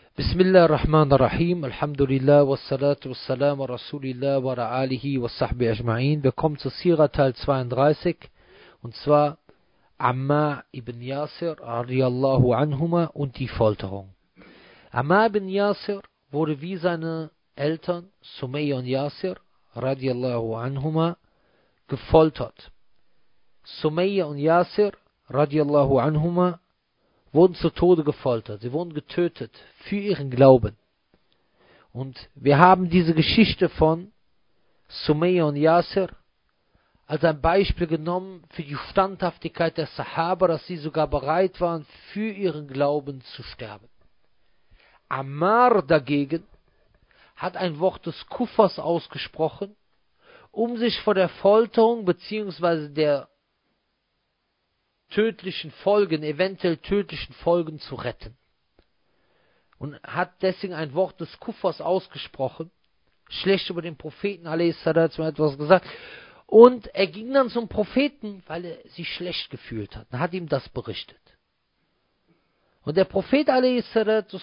Bismillahirrahmanirrahim, Alhamdulillah, wassalatu wassalamu Rasulillah wa ala alihi wa sahbihi ajma'in. Wir kommen zu Sira Teil 32, und zwar Ammar ibn Yasir radiyallahu anhuma und die Folterung. Ammar ibn Yasir wurde wie seine Eltern Sumayya und Yasir radiyallahu anhuma gefoltert. Sumayya und Yasir radiyallahu anhuma wurden zu Tode gefoltert. Sie wurden getötet für ihren Glauben. Und wir haben diese Geschichte von Sumayya und Yasir als ein Beispiel genommen für die Standhaftigkeit der Sahaba, dass sie sogar bereit waren, für ihren Glauben zu sterben. Ammar dagegen hat ein Wort des Kuffers ausgesprochen, um sich vor der Folterung bzw. der tödlichen Folgen, eventuell tödlichen Folgen zu retten. Und hat deswegen ein Wort des Kuffers ausgesprochen, schlecht über den Propheten a.s. etwas gesagt. Und er ging dann zum Propheten, weil er sich schlecht gefühlt hat. Und hat ihm das berichtet. Und der Prophet a.s.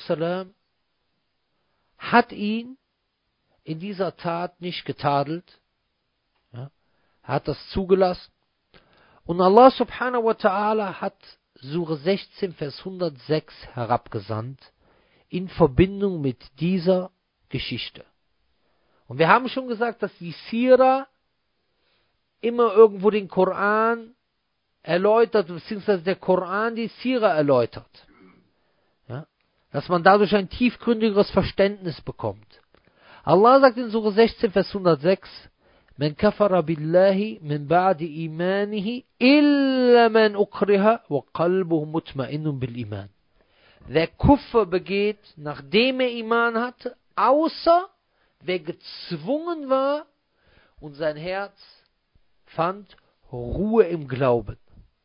hat ihn in dieser Tat nicht getadelt. Ja, er hat das zugelassen. Und Allah subhanahu wa ta'ala hat Sure 16, Vers 106 herabgesandt in Verbindung mit dieser Geschichte. Und wir haben schon gesagt, dass die Sira immer irgendwo den Koran erläutert, beziehungsweise der Koran die Sira erläutert. Ja? Dass man dadurch ein tiefgründigeres Verständnis bekommt. Allah sagt in Sure 16, Vers 106, Man kafara billahi min ba'di imanihi illa man ukriha wa qalbuhu mutma'innun bil iman. Wer Kuffer begeht, nachdem er Iman hatte, außer wer gezwungen war und sein Herz fand Ruhe im Glauben.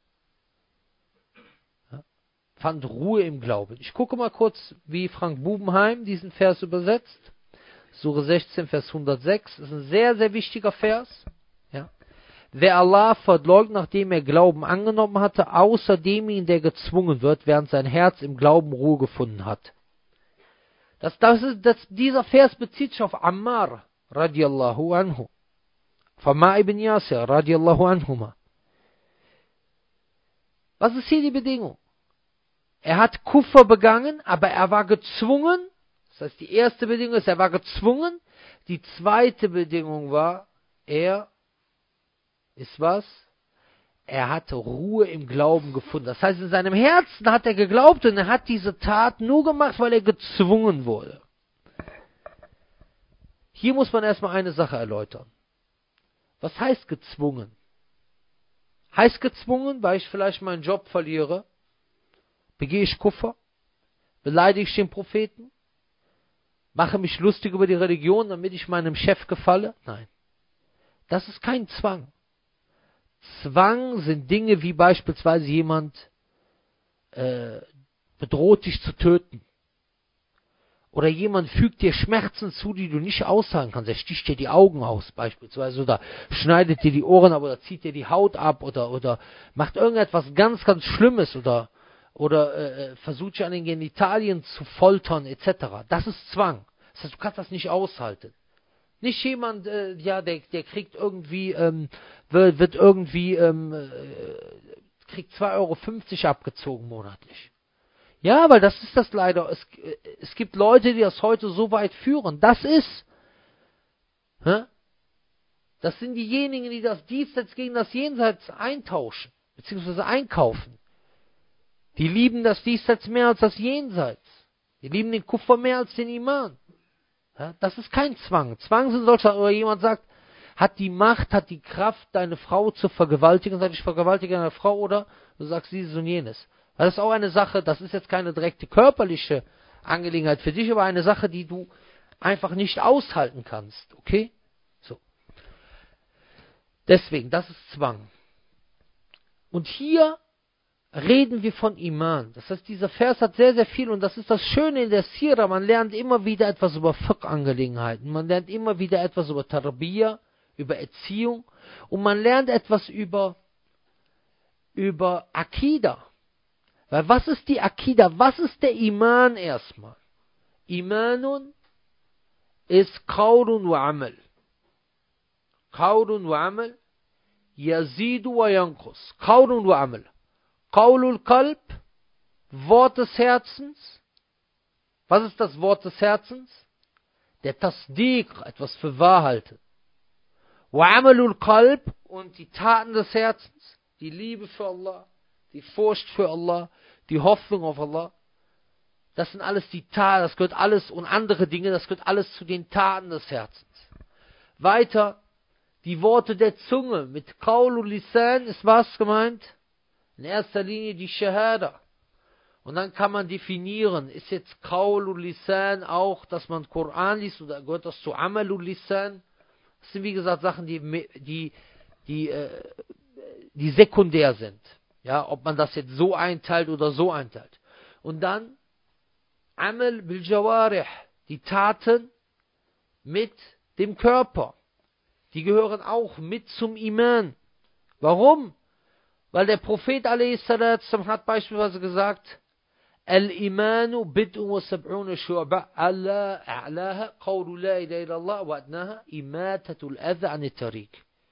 Ja, fand Ruhe im Glauben. Ich gucke mal kurz, wie Frank Bubenheim diesen Vers übersetzt. Sure 16, Vers 106, das ist ein sehr, sehr wichtiger Vers. Ja. Wer Allah verleugnet, nachdem er Glauben angenommen hatte, außer demjenigen, der gezwungen wird, während sein Herz im Glauben Ruhe gefunden hat. Dieser Vers bezieht sich auf Ammar, radiyallahu anhu. Ammar ibn Yasir, radiyallahu anhuma. Was ist hier die Bedingung? Er hat Kuffer begangen, aber er war gezwungen. Das heißt, die erste Bedingung ist, er war gezwungen. Die zweite Bedingung war, er hatte Ruhe im Glauben gefunden. Das heißt, in seinem Herzen hat er geglaubt und er hat diese Tat nur gemacht, weil er gezwungen wurde. Hier muss man erstmal eine Sache erläutern. Was heißt gezwungen? Heißt gezwungen, weil ich vielleicht meinen Job verliere? Begehe ich Kuffer? Beleidige ich den Propheten? Mache mich lustig über die Religion, damit ich meinem Chef gefalle? Nein. Das ist kein Zwang. Zwang sind Dinge wie beispielsweise jemand bedroht dich zu töten. Oder jemand fügt dir Schmerzen zu, die du nicht aushalten kannst. Er sticht dir die Augen aus beispielsweise oder schneidet dir die Ohren ab oder zieht dir die Haut ab oder macht irgendetwas ganz, ganz Schlimmes oder versucht dich an den Genitalien zu foltern etc. Das ist Zwang. Das heißt, du kannst das nicht aushalten. Nicht jemand, der kriegt irgendwie, kriegt 2,50 € abgezogen monatlich. Ja, weil das ist das leider. Es gibt Leute, die das heute so weit führen. Das sind diejenigen, die das Diesseits gegen das Jenseits eintauschen, beziehungsweise einkaufen. Die lieben das Diesseits mehr als das Jenseits. Die lieben den Kuffer mehr als den Iman. Ja, das ist kein Zwang. Zwang sind solche, oder jemand sagt, hat die Macht, hat die Kraft, deine Frau zu vergewaltigen, sagt, ich vergewaltige eine Frau, oder du sagst dieses und jenes. Weil das ist auch eine Sache, das ist jetzt keine direkte körperliche Angelegenheit für dich, aber eine Sache, die du einfach nicht aushalten kannst. Okay? So. Deswegen, das ist Zwang. Und hier reden wir von Iman. Das heißt, dieser Vers hat sehr, sehr viel, und das ist das Schöne in der Sira, man lernt immer wieder etwas über Fiqh-Angelegenheiten, man lernt immer wieder etwas über Tarbiyya, über Erziehung, und man lernt etwas über Akida. Weil was ist die Akida? Was ist der Iman erstmal? Imanun ist Qawlun wa Amal. Qawlun wa Amal, yazidu wa yanqus. Qawlun wa Amal. Qawlul Qalb, Wort des Herzens. Was ist das Wort des Herzens? Der Tasdiq, etwas für wahr halten. Wa Amalul Qalb, und die Taten des Herzens, die Liebe für Allah, die Furcht für Allah, die Hoffnung auf Allah. Das sind alles die Taten, das gehört alles, und andere Dinge, das gehört alles zu den Taten des Herzens. Weiter, die Worte der Zunge, mit Qaulul Lisan ist was gemeint? In erster Linie die Shahada. Und dann kann man definieren, ist jetzt Qaulul Lisan auch, dass man Koran liest, oder gehört das zu Amalul Lisan? Das sind wie gesagt Sachen, die sekundär sind. Ja, ob man das jetzt so einteilt oder so einteilt. Und dann Amal bil Jawarih, die Taten mit dem Körper. Die gehören auch mit zum Iman. Warum? Weil der Prophet a.s. hat beispielsweise gesagt, Al-Imanu bid'un wa sab'una shu'ba a'laha qawlu la ilaha illallah wa adnaha imatatul adha an tariq.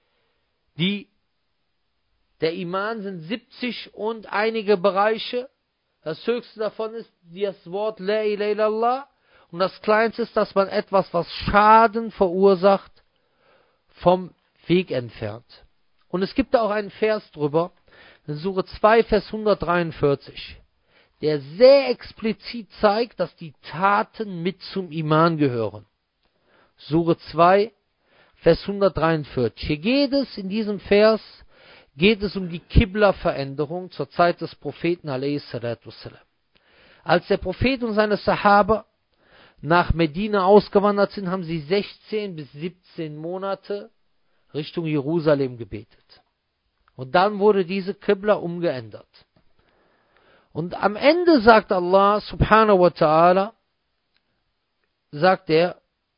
Der Iman sind 70 und einige Bereiche. Das höchste davon ist das Wort La ilaha illallah. Und das kleinste ist, dass man etwas, was Schaden verursacht, vom Weg entfernt. Und es gibt da auch einen Vers drüber, in Sure 2, Vers 143, der sehr explizit zeigt, dass die Taten mit zum Iman gehören. Sure 2, Vers 143. Hier geht es, in diesem Vers, geht es um die Qibla-Veränderung zur Zeit des Propheten a.s. Als der Prophet und seine Sahaba nach Medina ausgewandert sind, haben sie 16 bis 17 Monate Richtung Jerusalem gebetet. Und dann wurde diese Qibla umgeändert. Und am Ende sagt Allah subhanahu wa ta'ala, sagt er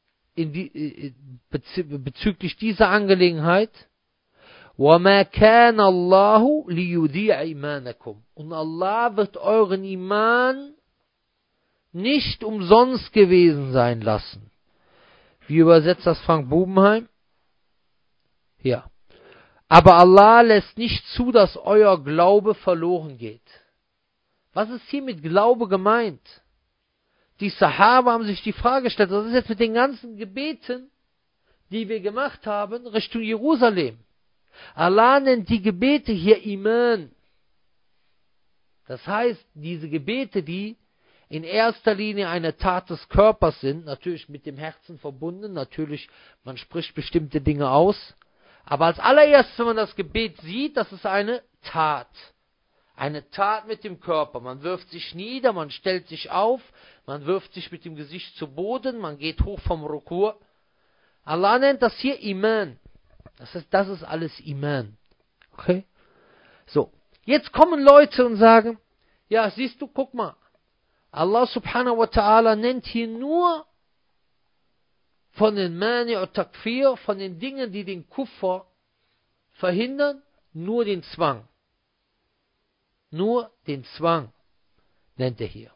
bezüglich dieser Angelegenheit, وَمَا كَانَ اللَّهُ لِيُضِيعَ إِيمَانَكُمْ. Und Allah wird euren Iman nicht umsonst gewesen sein lassen. Wie übersetzt das Frank Bubenheim? Ja. Aber Allah lässt nicht zu, dass euer Glaube verloren geht. Was ist hier mit Glaube gemeint? Die Sahaba haben sich die Frage gestellt, was ist jetzt mit den ganzen Gebeten, die wir gemacht haben, Richtung Jerusalem? Allah nennt die Gebete hier Iman. Das heißt, diese Gebete, die in erster Linie eine Tat des Körpers sind, natürlich mit dem Herzen verbunden, natürlich, man spricht bestimmte Dinge aus, aber als allererstes, wenn man das Gebet sieht, das ist eine Tat. Eine Tat mit dem Körper. Man wirft sich nieder, man stellt sich auf, man wirft sich mit dem Gesicht zu Boden, man geht hoch vom Rukur. Allah nennt das hier Iman. Das ist alles Iman. Okay? So. Jetzt kommen Leute und sagen, ja, siehst du, guck mal, Allah subhanahu wa ta'ala nennt hier nur von den Mani und Takfir, von den Dingen, die den Kuffer verhindern, nur den Zwang. Nur den Zwang nennt er hier.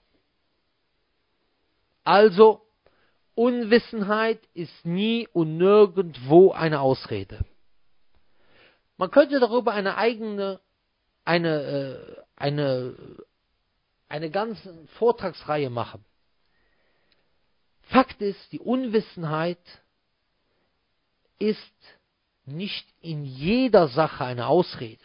Also, Unwissenheit ist nie und nirgendwo eine Ausrede. Man könnte darüber eine ganze Vortragsreihe machen. Fakt ist, die Unwissenheit ist nicht in jeder Sache eine Ausrede.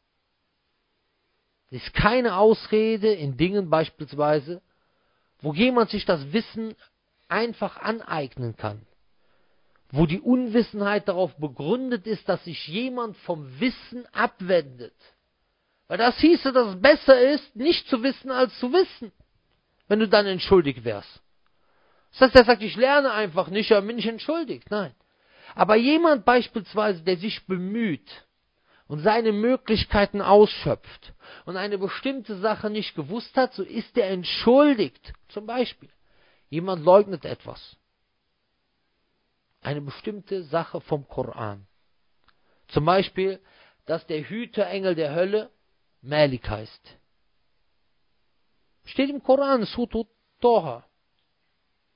Es ist keine Ausrede in Dingen beispielsweise, wo jemand sich das Wissen einfach aneignen kann. Wo die Unwissenheit darauf begründet ist, dass sich jemand vom Wissen abwendet. Weil das hieße, dass es besser ist, nicht zu wissen, als zu wissen, wenn du dann entschuldigt wärst. Das heißt, er sagt, ich lerne einfach nicht, aber bin nicht entschuldigt. Nein. Aber jemand beispielsweise, der sich bemüht und seine Möglichkeiten ausschöpft und eine bestimmte Sache nicht gewusst hat, so ist er entschuldigt. Zum Beispiel, jemand leugnet etwas. Eine bestimmte Sache vom Koran. Zum Beispiel, dass der Hüterengel der Hölle Malik heißt. Steht im Koran, Surah Toha.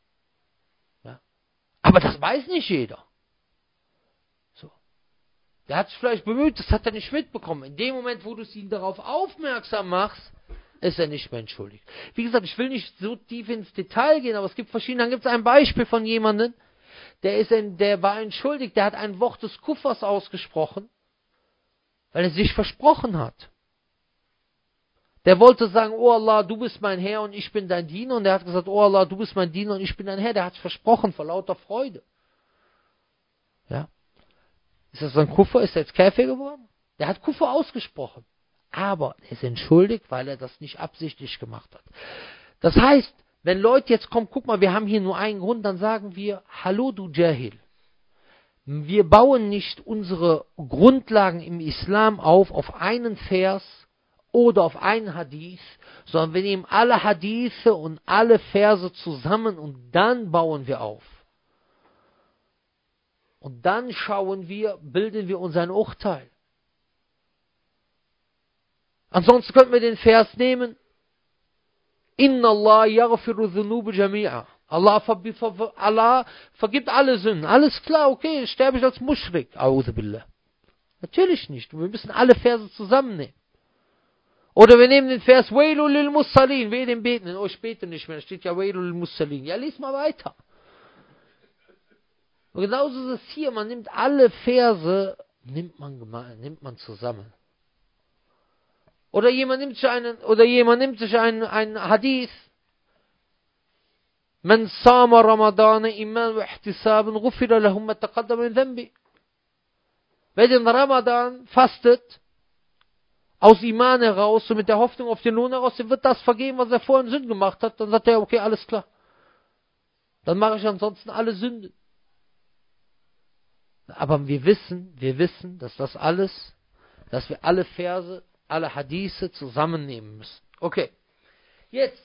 Aber das weiß nicht jeder. So. Der hat sich vielleicht bemüht, das hat er nicht mitbekommen. In dem Moment, wo du ihn darauf aufmerksam machst, ist er nicht mehr entschuldigt. Wie gesagt, ich will nicht so tief ins Detail gehen, aber es gibt verschiedene. Dann gibt es ein Beispiel von jemandem, der war entschuldigt, der hat ein Wort des Kuffers ausgesprochen, weil er sich versprochen hat. Der wollte sagen, oh Allah, du bist mein Herr und ich bin dein Diener. Und der hat gesagt, oh Allah, du bist mein Diener und ich bin dein Herr. Der hat es versprochen vor lauter Freude. Ja. Ist das ein Kuffer? Ist er jetzt Käfer geworden? Der hat Kuffer ausgesprochen. Aber er ist entschuldigt, weil er das nicht absichtlich gemacht hat. Das heißt, wenn Leute jetzt kommen, guck mal, wir haben hier nur einen Grund, dann sagen wir, hallo du Jahil. Wir bauen nicht unsere Grundlagen im Islam auf einen Vers oder auf einen Hadith, sondern wir nehmen alle Hadithe und alle Verse zusammen und dann bauen wir auf. Und dann bilden wir uns ein Urteil. Ansonsten könnten wir den Vers nehmen, Inna Allah yaghfiru dhunuba jami'a. Allah vergibt alle Sünden. Alles klar, okay, sterbe ich als Muschrik. A'udhu billah. Natürlich nicht. Wir müssen alle Verse zusammennehmen. Oder wir nehmen den Vers Wailul lil Mussalin. Wer den beten? Oh, ich bete nicht mehr. Da steht ja Wailul lil Mussalin. Ja, lies mal weiter. Und genauso ist es hier. Man nimmt alle Verse, nimmt man zusammen. Oder jemand nimmt sich einen Hadith. Man sama Ramadana iman wa ihtisaban ghufira lahum ma taqaddama min dhanbi. Wer den Ramadan fastet, aus Iman heraus und mit der Hoffnung auf den Lohn heraus, dem wird das vergeben, was er vorhin in Sünden gemacht hat. Dann sagt er, okay, alles klar. Dann mache ich ansonsten alle Sünden. Aber wir wissen, dass wir alle Verse, alle Hadithe zusammennehmen müssen. Okay. Jetzt.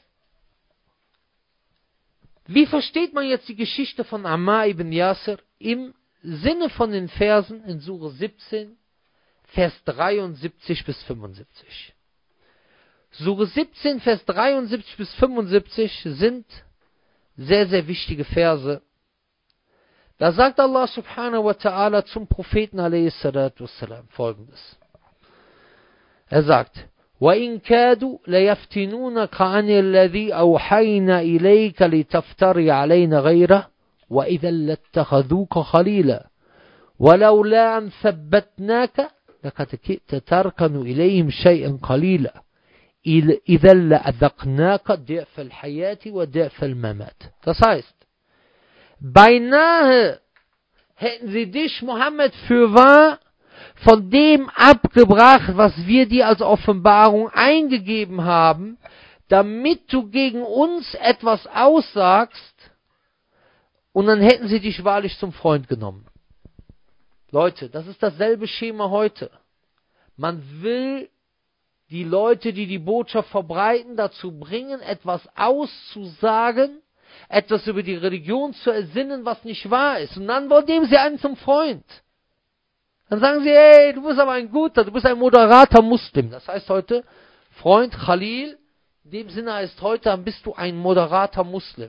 Wie versteht man jetzt die Geschichte von Ammar ibn Yasir im Sinne von den Versen in Sure 17, Vers 73 bis 75? Sure 17, Vers 73 bis 75 sind sehr, sehr wichtige Verse. Da sagt Allah subhanahu wa ta'ala zum Propheten a.s. folgendes. Er sagt, وَإِنْ كَادُوا لَيَفْتِنُونَكَ عَنِ الَّذِي أَوْحَيْنَا إِلَيْكَ لِتَفْتَرِي عَلَيْنَا غَيْرَهُ وَإِذًا لَاتَّخَذُوكَ خَلِيلًا وَلَوْلَا أَنْ ثَبَّتْنَاكَ لَقَدْ كِدْتَ تَرْكَنُ إِلَيْهِمْ شَيْئًا قَلِيلًا إِذًا لَأَذَقْنَاكَ ضِعْفَ الْحَيَاةِ وَضِعْفَ الْمَمَاتِ. Das heißt, beinahe hätten sie dich, Mohammed, für wahr von dem abgebracht, was wir dir als Offenbarung eingegeben haben, damit du gegen uns etwas aussagst, und dann hätten sie dich wahrlich zum Freund genommen. Leute, das ist dasselbe Schema heute. Man will die Leute, die die Botschaft verbreiten, dazu bringen, etwas auszusagen, etwas über die Religion zu ersinnen, was nicht wahr ist. Und dann nehmen sie einen zum Freund. Dann sagen sie, hey, du bist aber ein guter, du bist ein moderater Muslim. Das heißt heute, Freund, Khalil, in dem Sinne heißt heute, dann bist du ein moderater Muslim.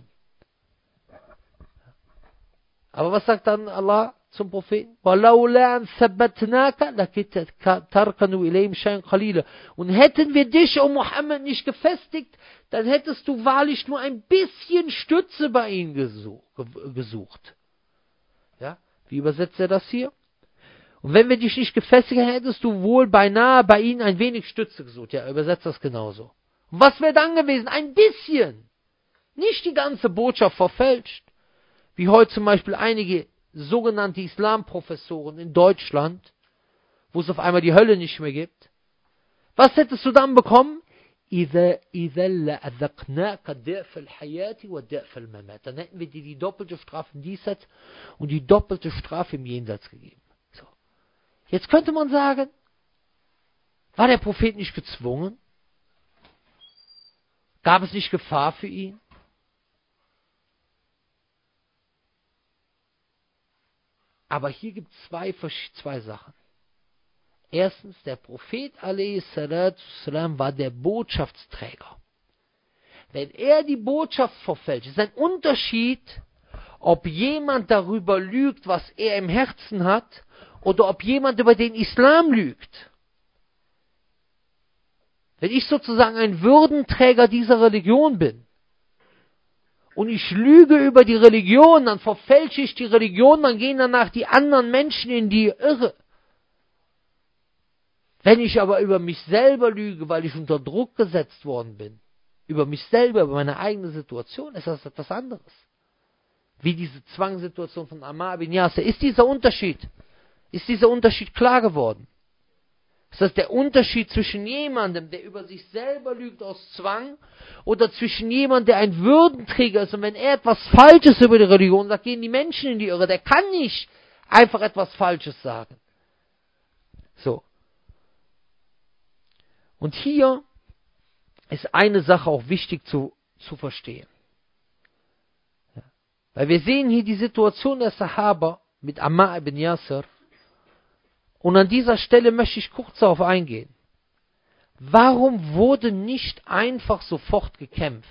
Aber was sagt dann Allah zum Propheten? Und hätten wir dich, O Muhammad, nicht gefestigt, dann hättest du wahrlich nur ein bisschen Stütze bei ihnen gesucht. Ja? Wie übersetzt er das hier? Und wenn wir dich nicht gefestigt hätten, hättest du wohl beinahe bei ihnen ein wenig Stütze gesucht. Ja, übersetzt das genauso. Und was wäre dann gewesen? Ein bisschen. Nicht die ganze Botschaft verfälscht. Wie heute zum Beispiel einige sogenannte Islamprofessoren in Deutschland, wo es auf einmal die Hölle nicht mehr gibt. Was hättest du dann bekommen? Dann hätten wir dir die doppelte Strafe im Diesseits und die doppelte Strafe im Jenseits gegeben. So. Jetzt könnte man sagen, war der Prophet nicht gezwungen? Gab es nicht Gefahr für ihn? Aber hier gibt es zwei Sachen. Erstens, der Prophet a.s. war der Botschaftsträger. Wenn er die Botschaft verfälscht, ist ein Unterschied, ob jemand darüber lügt, was er im Herzen hat, oder ob jemand über den Islam lügt. Wenn ich sozusagen ein Würdenträger dieser Religion bin und ich lüge über die Religion, dann verfälsche ich die Religion, dann gehen danach die anderen Menschen in die Irre. Wenn ich aber über mich selber lüge, weil ich unter Druck gesetzt worden bin, über mich selber, über meine eigene Situation, ist das etwas anderes. Wie diese Zwangssituation von Ammar bin Yasir. Ist dieser Unterschied klar geworden? Ist das der Unterschied zwischen jemandem, der über sich selber lügt aus Zwang, oder zwischen jemandem, der ein Würdenträger ist, und wenn er etwas Falsches über die Religion sagt, gehen die Menschen in die Irre. Der kann nicht einfach etwas Falsches sagen. So. Und hier ist eine Sache auch wichtig zu verstehen. Ja. Weil wir sehen hier die Situation der Sahaba mit Ammar ibn Yasir. Und an dieser Stelle möchte ich kurz darauf eingehen. Warum wurde nicht einfach sofort gekämpft?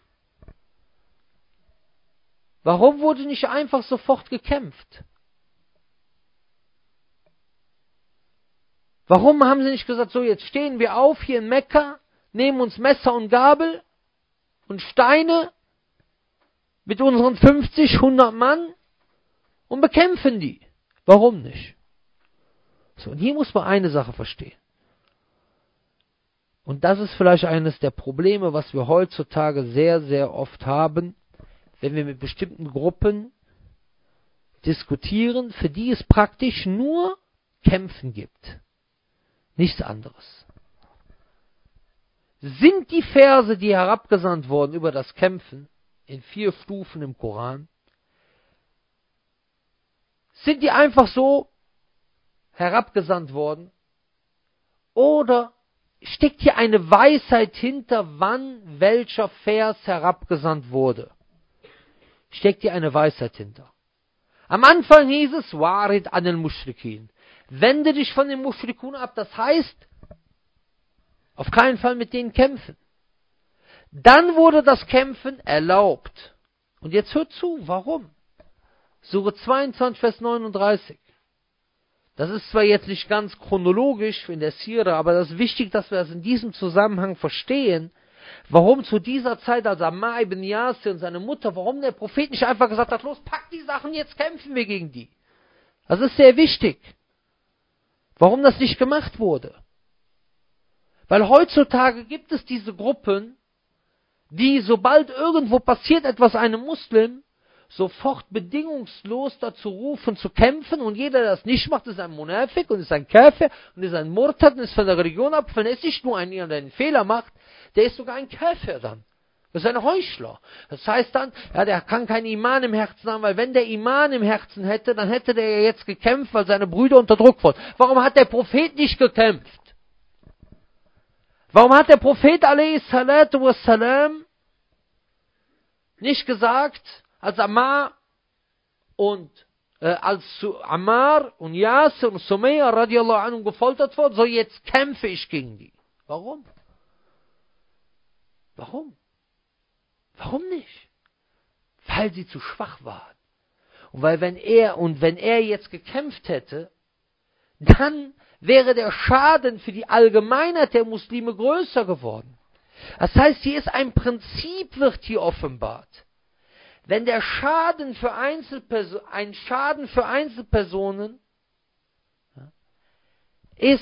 Warum wurde nicht einfach sofort gekämpft? Warum haben sie nicht gesagt, so jetzt stehen wir auf hier in Mekka, nehmen uns Messer und Gabel und Steine mit unseren 50, 100 Mann und bekämpfen die? Warum nicht? So, und hier muss man eine Sache verstehen. Und das ist vielleicht eines der Probleme, was wir heutzutage sehr, sehr oft haben, wenn wir mit bestimmten Gruppen diskutieren, für die es praktisch nur Kämpfen gibt. Nichts anderes. Sind die Verse, die herabgesandt wurden über das Kämpfen, in 4 Stufen im Koran, sind die einfach so herabgesandt worden? Oder steckt hier eine Weisheit hinter, wann welcher Vers herabgesandt wurde? Steckt hier eine Weisheit hinter? Am Anfang hieß es, Warid anil Mushrikin. Wende dich von den Mushrikun ab. Das heißt, auf keinen Fall mit denen kämpfen. Dann wurde das Kämpfen erlaubt. Und jetzt hört zu, warum? Sure 22, Vers 39. Das ist zwar jetzt nicht ganz chronologisch in der Sira, aber das ist wichtig, dass wir das in diesem Zusammenhang verstehen, warum zu dieser Zeit, als Ammar ibn Yasir und seine Mutter, warum der Prophet nicht einfach gesagt hat, los, pack die Sachen, jetzt kämpfen wir gegen die. Das ist sehr wichtig. Warum das nicht gemacht wurde. Weil heutzutage gibt es diese Gruppen, die, sobald irgendwo passiert etwas einem Muslim, sofort bedingungslos dazu rufen, zu kämpfen, und jeder, der das nicht macht, ist ein Munafik und ist ein Kafir und ist ein Murtad und ist von der Religion ab. Wenn es nicht nur einer, der einen Fehler macht, der ist sogar ein Kafir dann. Das ist ein Heuchler. Das heißt dann, ja, der kann keinen Iman im Herzen haben, weil wenn der Iman im Herzen hätte, dann hätte der ja jetzt gekämpft, weil seine Brüder unterdrückt wurden. Warum hat der Prophet nicht gekämpft? Warum hat der Prophet a.s.w. nicht gesagt, als Ammar und Yasir und Sumayya radiallahu anhu gefoltert wurden, so jetzt kämpfe ich gegen die? Warum? Warum? Warum nicht? Weil sie zu schwach waren. Und weil wenn er jetzt gekämpft hätte, dann wäre der Schaden für die Allgemeinheit der Muslime größer geworden. Das heißt, hier ist ein Prinzip, wird hier offenbart. Wenn der Schaden für Einzelpersonen ist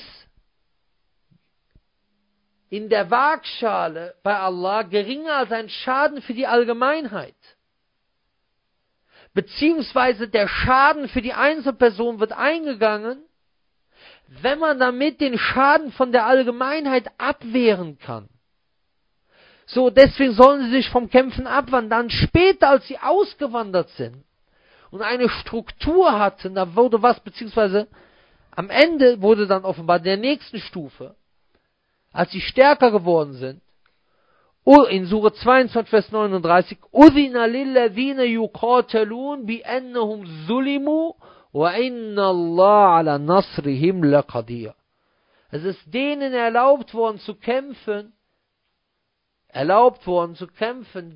in der Waagschale bei Allah geringer als ein Schaden für die Allgemeinheit, beziehungsweise der Schaden für die Einzelperson wird eingegangen, wenn man damit den Schaden von der Allgemeinheit abwehren kann. So, deswegen sollen sie sich vom Kämpfen abwandern. Später, als sie ausgewandert sind und eine Struktur hatten, da wurde was, beziehungsweise am Ende wurde dann offenbar in der nächsten Stufe, als sie stärker geworden sind, in Sure 22, Vers 39, Udhina lilladhina yuqatalun bi annahum zulimu wa inna Allah ala nasrihim laqadir. Es ist denen erlaubt worden zu kämpfen, denen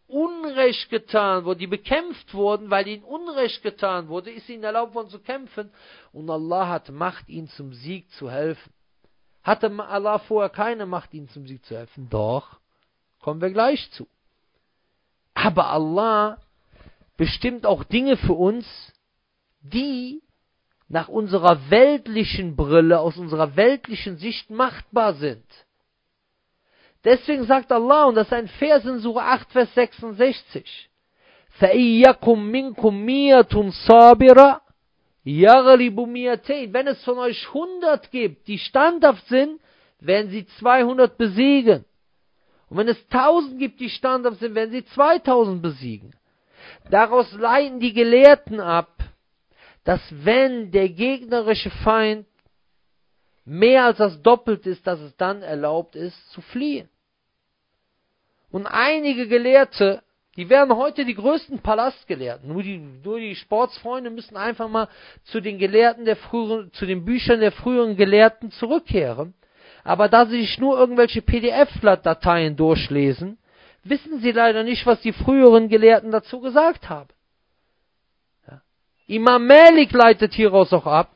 Unrecht getan wurde, die bekämpft wurden, weil ihnen Unrecht getan wurde, ist ihnen erlaubt worden zu kämpfen. Und Allah hat Macht, ihnen zum Sieg zu helfen. Hatte Allah vorher keine Macht, ihnen zum Sieg zu helfen? Doch, kommen wir gleich zu. Aber Allah bestimmt auch Dinge für uns, die nach unserer weltlichen Brille, aus unserer weltlichen Sicht machbar sind. Deswegen sagt Allah, und das ist ein Vers in Surah 8, Vers 66, فَإِيَّكُمْ مِنْكُمْ مِيَّةٌ صَابِرَةٌ يَغْلِبُ مِيَّتَيْنِ. Wenn es von euch 100 gibt, die standhaft sind, werden sie 200 besiegen. Und wenn es 1000 gibt, die standhaft sind, werden sie 2000 besiegen. Daraus leiten die Gelehrten ab, dass wenn der gegnerische Feind mehr als das Doppelte ist, dass es dann erlaubt ist, zu fliehen. Und einige Gelehrte, die werden heute die größten Palastgelehrten. Nur die Sportsfreunde müssen einfach mal zu den Gelehrten zu den Büchern der früheren Gelehrten zurückkehren. Aber da sie sich nur irgendwelche PDF-Dateien durchlesen, wissen sie leider nicht, was die früheren Gelehrten dazu gesagt haben. Ja. Imam Malik leitet hieraus auch ab,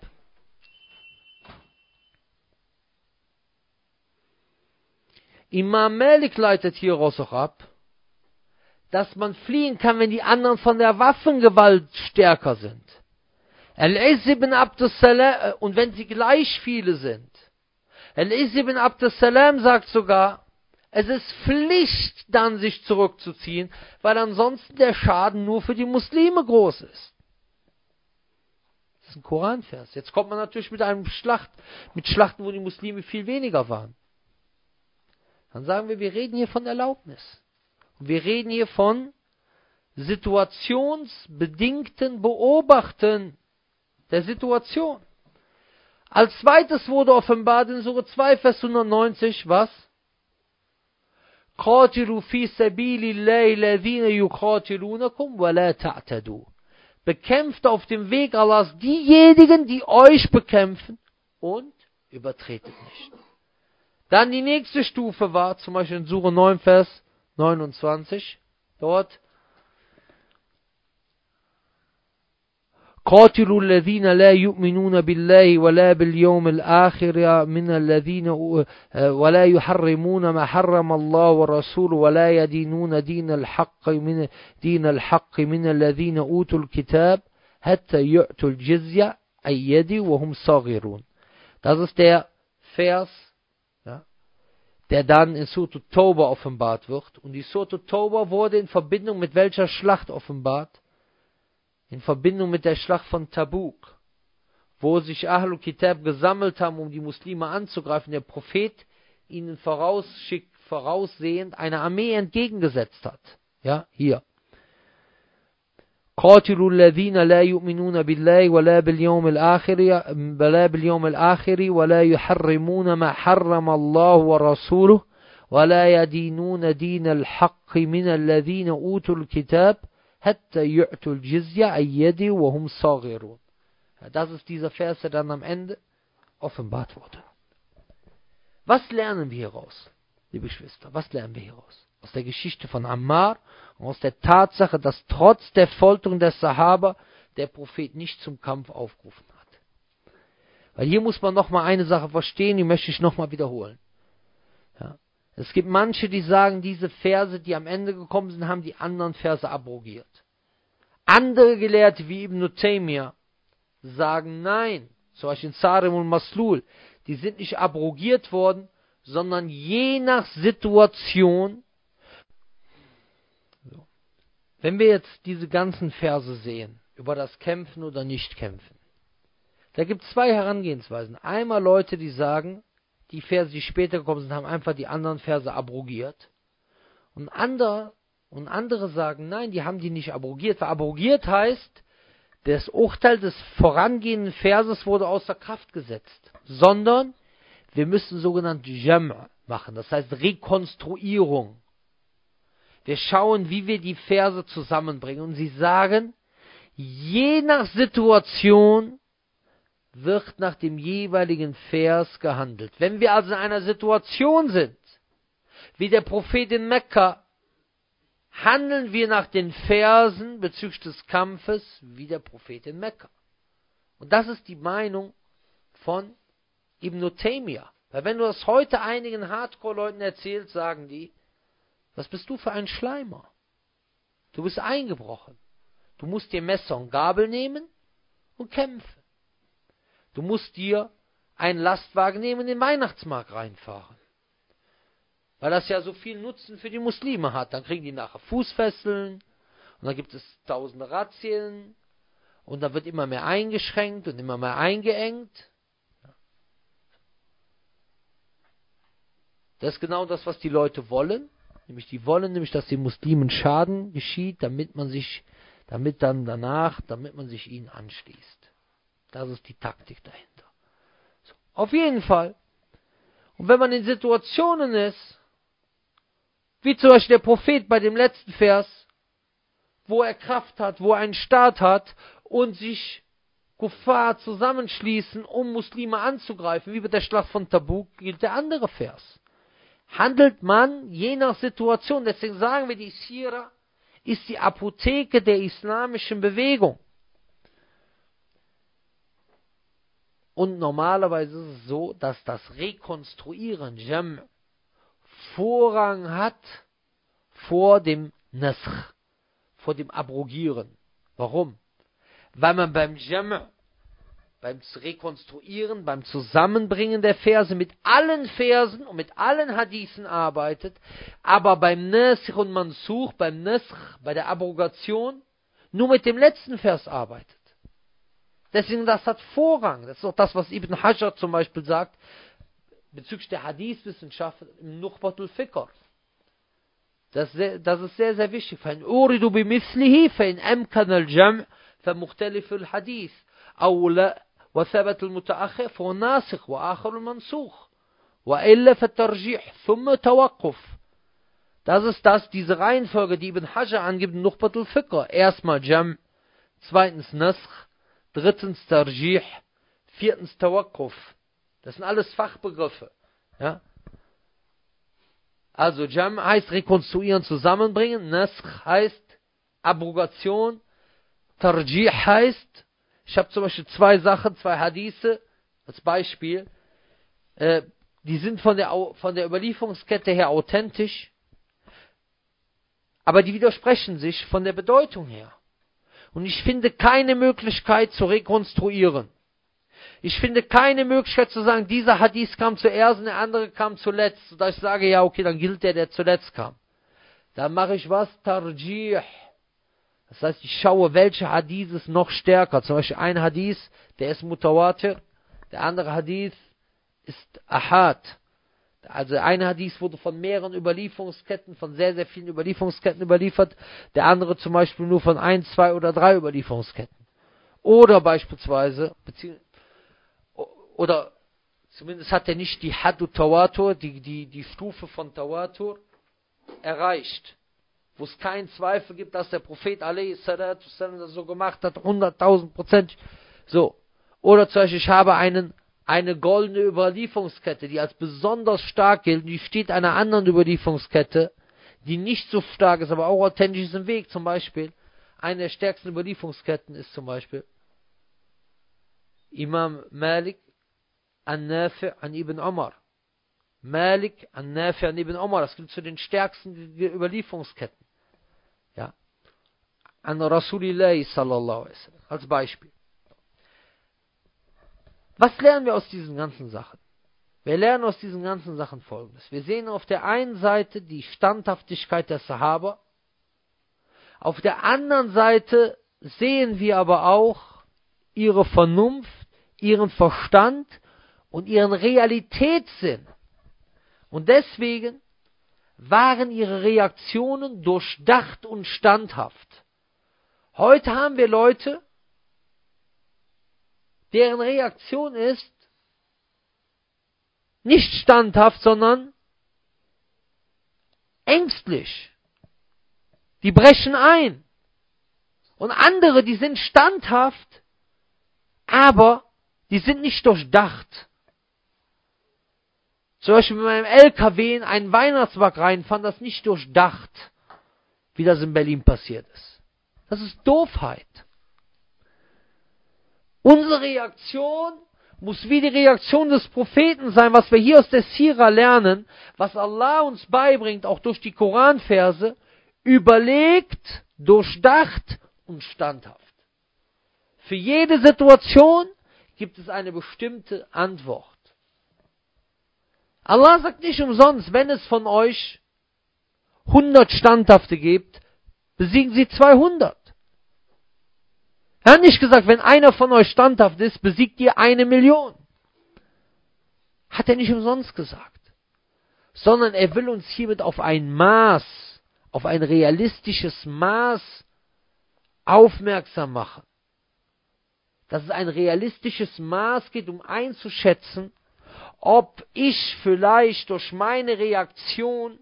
dass man fliehen kann, wenn die anderen von der Waffengewalt stärker sind. Al-Izz ibn Abdussalam, und wenn sie gleich viele sind. Al-Izz ibn Abdussalam sagt sogar, es ist Pflicht, dann sich zurückzuziehen, weil ansonsten der Schaden nur für die Muslime groß ist. Das ist ein Koranvers. Jetzt kommt man natürlich mit Schlachten, wo die Muslime viel weniger waren. Dann sagen wir reden hier von Erlaubnis. Und wir reden hier von situationsbedingten Beobachten der Situation. Als zweites wurde offenbart in Surah 2, Vers 190, was? قَاتِلُوا فِي سَبِيلِ اللَّهِ الَّذِينَ يُقَاتِلُونَكُمْ وَلَا تَعْتَدُوا. Bekämpft auf dem Weg Allahs diejenigen, die euch bekämpfen, und übertretet nicht. Dann die nächste Stufe war, zum Beispiel in Surah 9, Vers 29, dort قاتلوا الذين لا يؤمنون بالله ولا باليوم الآخر من الذين ولا يحرمون ما حرم الله ورسوله ولا يدينون دين الحق من الذين أوتوا الكتاب حتى يؤتوا الجزية عن يد وهم صاغرون. Das ist der Vers, der dann in Surah Tauba offenbart wird. Und die Surah Tauba wurde in Verbindung mit welcher Schlacht offenbart? In Verbindung mit der Schlacht von Tabuk, wo sich Ahlul Kitab gesammelt haben, um die Muslime anzugreifen. Der Prophet ihnen voraussehend eine Armee entgegengesetzt hat. Ja, hier. قاتلوا الذين لا يؤمنون بالله ولا باليوم الآخر ولا يحرمون ما حرم الله ورسوله ولا يدينون دين الحق من الذين أوتوا الكتاب حتى يؤتوا الجزية عن يد وهم صاغرون. Das ist dieser Vers, der dann am Ende offenbart wurde. Was lernen wir hieraus, liebe Geschwister? Was lernen wir hieraus? Aus der Geschichte von Ammar und aus der Tatsache, dass trotz der Folterung der Sahaba der Prophet nicht zum Kampf aufgerufen hat. Weil hier muss man nochmal eine Sache verstehen, die möchte ich nochmal wiederholen. Ja. Es gibt manche, die sagen, diese Verse, die am Ende gekommen sind, haben die anderen Verse abrogiert. Andere Gelehrte wie Ibn Taymiyyah sagen nein, zum Beispiel in Sarim und Maslul, die sind nicht abrogiert worden, sondern je nach Situation. So. Wenn wir jetzt diese ganzen Verse sehen, über das Kämpfen oder Nicht-Kämpfen, da gibt es zwei Herangehensweisen. Einmal Leute, die sagen, die Verse, die später gekommen sind, haben einfach die anderen Verse abrogiert. Und andere sagen, nein, die haben die nicht abrogiert. Weil abrogiert heißt, das Urteil des vorangehenden Verses wurde außer Kraft gesetzt. Sondern wir müssen sogenannte Jam' machen, das heißt Rekonstruierung. Wir schauen, wie wir die Verse zusammenbringen. Und sie sagen, je nach Situation wird nach dem jeweiligen Vers gehandelt. Wenn wir also in einer Situation sind, wie der Prophet in Mekka handeln wir nach den Versen bezüglich des Kampfes wie der Prophet in Mekka. Und das ist die Meinung von Ibn Taymiyyah. Weil wenn du das heute einigen Hardcore-Leuten erzählst, sagen die, was bist du für ein Schleimer? Du bist eingebrochen. Du musst dir Messer und Gabel nehmen und kämpfen. Du musst dir einen Lastwagen nehmen und in den Weihnachtsmarkt reinfahren. Weil das ja so viel Nutzen für die Muslime hat. Dann kriegen die nachher Fußfesseln und dann gibt es tausende Razzien und da wird immer mehr eingeschränkt und immer mehr eingeengt. Das ist genau das, was die Leute wollen. Die wollen nämlich, dass den Muslimen Schaden geschieht, damit man sich ihnen anschließt. Das ist die Taktik dahinter. So, auf jeden Fall. Und wenn man in Situationen ist, wie zum Beispiel der Prophet bei dem letzten Vers, wo er Kraft hat, wo er einen Staat hat und sich Kuffar zusammenschließen, um Muslime anzugreifen, wie bei der Schlacht von Tabuk, gilt der andere Vers. Handelt man je nach Situation, deswegen sagen wir, die Sira ist die Apotheke der islamischen Bewegung. Und normalerweise ist es so, dass das Rekonstruieren, Jam', Vorrang hat vor dem Naskh, vor dem Abrogieren. Warum? Weil man beim Jam', beim Rekonstruieren, beim Zusammenbringen der Verse mit allen Versen und mit allen Hadithen arbeitet, aber beim Nasikh und Mansukh, beim Naskh, bei der Abrogation, nur mit dem letzten Vers arbeitet. Deswegen, das hat Vorrang. Das ist auch das, was Ibn Hajar zum Beispiel sagt, bezüglich der Hadith-Wissenschaft im Nukhbatul Fikr. Das ist sehr, sehr wichtig. فَإِنْ أُورِدُ بِمِثْلِهِ فَإِنْ أَمْكَنَ الْجَمْعِ فَمُخْتَلِفُ الْحَدِيثِ أَوْ لَا وَثَبَتَ الْمُتَأَخِّرُ فَهُوَ النَّاسِخُ وَآخَرُ الْمَنْسُوخُ وَإِلَّا فَالتَّرْجِيحُ ثُمَّ تَوَقُّفُ. Das ist diese Reihenfolge, die Ibn Hajar angibt in Nukhbatul Fikr. Erstmal Jam', zweitens Naskh, drittens Tarjih, viertens Tawakkuf. Das sind alles Fachbegriffe. Ja? Also Jam' heißt rekonstruieren, zusammenbringen. Naskh heißt Abrogation. Tarjih heißt, ich habe zum Beispiel zwei Hadithe als Beispiel. Die sind von der Überlieferungskette her authentisch, aber die widersprechen sich von der Bedeutung her. Und ich finde keine Möglichkeit zu rekonstruieren. Ich finde keine Möglichkeit zu sagen, dieser Hadith kam zuerst und der andere kam zuletzt. Und da ich sage, ja, okay, dann gilt der zuletzt kam. Dann mache ich was? Tarjih. Das heißt, ich schaue, welche Hadith ist noch stärker. Zum Beispiel ein Hadith, der ist Mutawatir. Der andere Hadith ist Ahad. Also ein Hadith wurde von mehreren Überlieferungsketten, von sehr, sehr vielen Überlieferungsketten überliefert. Der andere zum Beispiel nur von 1, 2 oder 3 Überlieferungsketten. Oder beispielsweise, oder zumindest hat er nicht die Haddu Tawatur, die Stufe von Tawatur erreicht. Wo es keinen Zweifel gibt, dass der Prophet a.s. das so gemacht hat, 100.000%. So. Oder zum Beispiel, ich habe eine goldene Überlieferungskette, die als besonders stark gilt, die steht einer anderen Überlieferungskette, die nicht so stark ist, aber auch authentisch ist im Weg. Zum Beispiel, eine der stärksten Überlieferungsketten ist zum Beispiel Imam Malik an-Nafi' an Ibn Umar. Malik an-Nafi' an Ibn Umar, das gilt zu den stärksten Überlieferungsketten. Ja. An Rasulillahi sallallahu alaihi wasallam, als Beispiel. Was lernen wir aus diesen ganzen Sachen? Wir lernen aus diesen ganzen Sachen Folgendes. Wir sehen auf der einen Seite die Standhaftigkeit der Sahaba. Auf der anderen Seite sehen wir aber auch ihre Vernunft, ihren Verstand und ihren Realitätssinn. Und deswegen waren ihre Reaktionen durchdacht und standhaft. Heute haben wir Leute, deren Reaktion ist nicht standhaft, sondern ängstlich. Die brechen ein. Und andere, die sind standhaft, aber die sind nicht durchdacht. Zum Beispiel mit meinem LKW in einen Weihnachtsmarkt reinfahren, das ist nicht durchdacht. wie das in Berlin passiert ist. Das ist Doofheit. Unsere Reaktion muss wie die Reaktion des Propheten sein, was wir hier aus der Sira lernen, was Allah uns beibringt, auch durch die Koranverse, überlegt, durchdacht und standhaft. Für jede Situation gibt es eine bestimmte Antwort. Allah sagt nicht umsonst, wenn es von euch 100 Standhafte gibt, besiegen sie 200. Er hat nicht gesagt, wenn einer von euch standhaft ist, besiegt ihr 1.000.000. Hat er nicht umsonst gesagt. Sondern er will uns hiermit auf ein Maß, auf ein realistisches Maß aufmerksam machen. Dass es ein realistisches Maß geht, um einzuschätzen, ob ich vielleicht durch meine Reaktion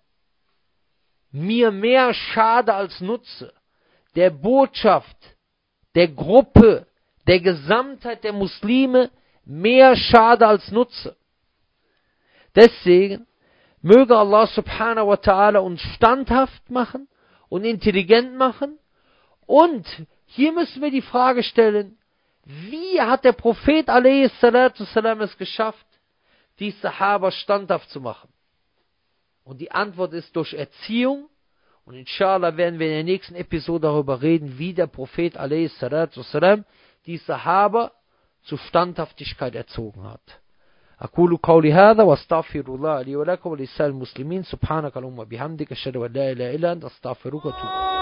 mir mehr schade als nutze, der Botschaft, der Gruppe, der Gesamtheit der Muslime mehr schade als nutze. Deswegen möge Allah subhanahu wa ta'ala uns standhaft machen und intelligent machen. Und hier müssen wir die Frage stellen, wie hat der Prophet a.s. es geschafft, die Sahaba standhaft zu machen? Und die Antwort ist durch Erziehung. Und inshallah werden wir in der nächsten Episode darüber reden, wie der Prophet a.s. die Sahaba zu Standhaftigkeit erzogen hat. أقول قولي هذا واستغفر الله لي ولكم ولسائر المسلمين سبحانك اللهم وبحمدك أشهد أن لا إله إلا أنت أستغفرك وأتوب إليك